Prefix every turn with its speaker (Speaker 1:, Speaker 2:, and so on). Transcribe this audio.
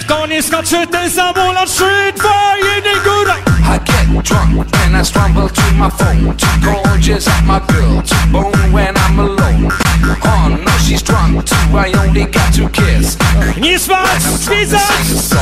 Speaker 1: Skåniska tvätten och skit varje den goda.
Speaker 2: I get drunk and I stumble to my phone. Too gorgeous at my girl, too bone when I'm alone. Oh no, she's drunk too, I only got to kiss.
Speaker 1: Nie spać, śpizać.